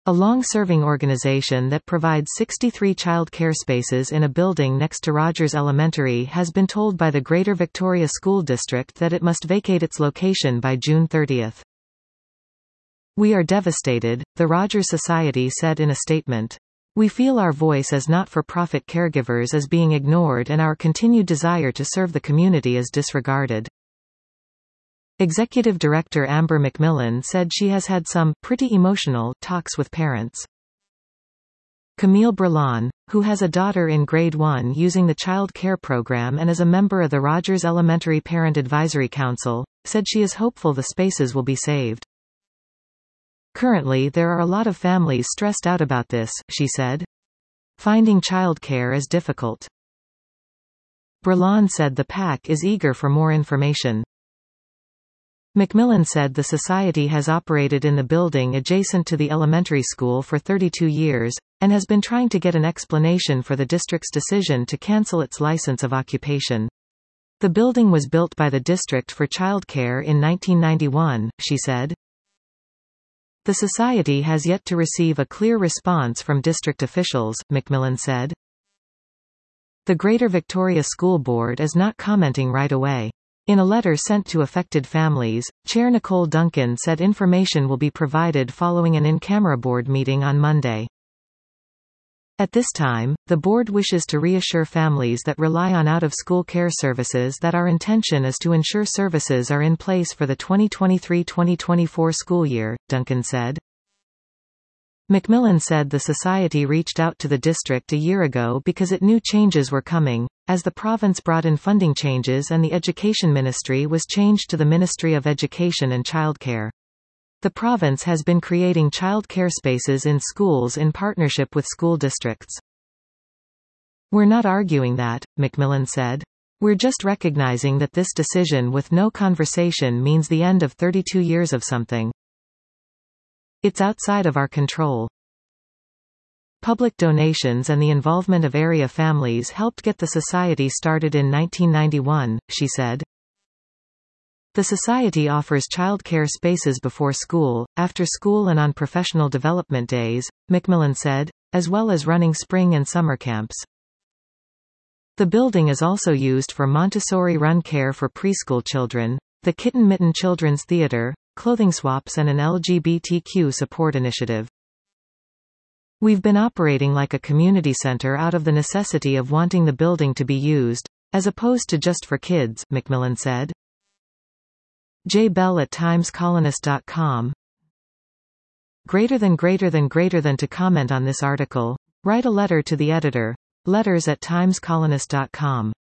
A long-serving organization that provides 63 child care spaces in a building next to Rogers Elementary has been told by the Greater Victoria School District that it must vacate its location by June 30. "We are devastated," the Rogers Society said in a statement. "We feel our voice as not-for-profit caregivers is being ignored and our continued desire to serve the community is disregarded." Executive Director Amber McMillan said she has had some pretty emotional talks with parents. Camille Brelon, who has a daughter in grade 1 using the child care program and is a member of the Rogers Elementary Parent Advisory Council, said she is hopeful the spaces will be saved. "Currently there are a lot of families stressed out about this," she said. "Finding childcare is difficult." Brelon said the PAC is eager for more information. McMillan said the society has operated in the building adjacent to the elementary school for 32 years, and has been trying to get an explanation for the district's decision to cancel its license of occupation. The building was built by the district for childcare in 1991, she said. The society has yet to receive a clear response from district officials, McMillan said. The Greater Victoria School Board is not commenting right away. In a letter sent to affected families, Chair Nicole Duncan said information will be provided following an in-camera board meeting on Monday. At this time, the board wishes to reassure families that rely on out-of-school care services that our intention is to ensure services are in place for the 2023-2024 school year, Duncan said. McMillan said the society reached out to the district a year ago because it knew changes were coming, as the province brought in funding changes and the Education Ministry was changed to the Ministry of Education and Childcare. The province has been creating child care spaces in schools in partnership with school districts. "We're not arguing that," McMillan said. "We're just recognizing that this decision with no conversation means the end of 32 years of something. It's outside of our control." Public donations and the involvement of area families helped get the society started in 1991, she said. The society offers childcare spaces before school, after school and on professional development days, McMillan said, as well as running spring and summer camps. The building is also used for Montessori-run care for preschool children, the Kitten Mitten Children's Theatre, clothing swaps and an LGBTQ support initiative. "We've been operating like a community center out of the necessity of wanting the building to be used, as opposed to just for kids," McMillan said. J. Bell at timescolonist.com. Greater than to comment on this article, write a letter to the editor. Letters@timescolonist.com.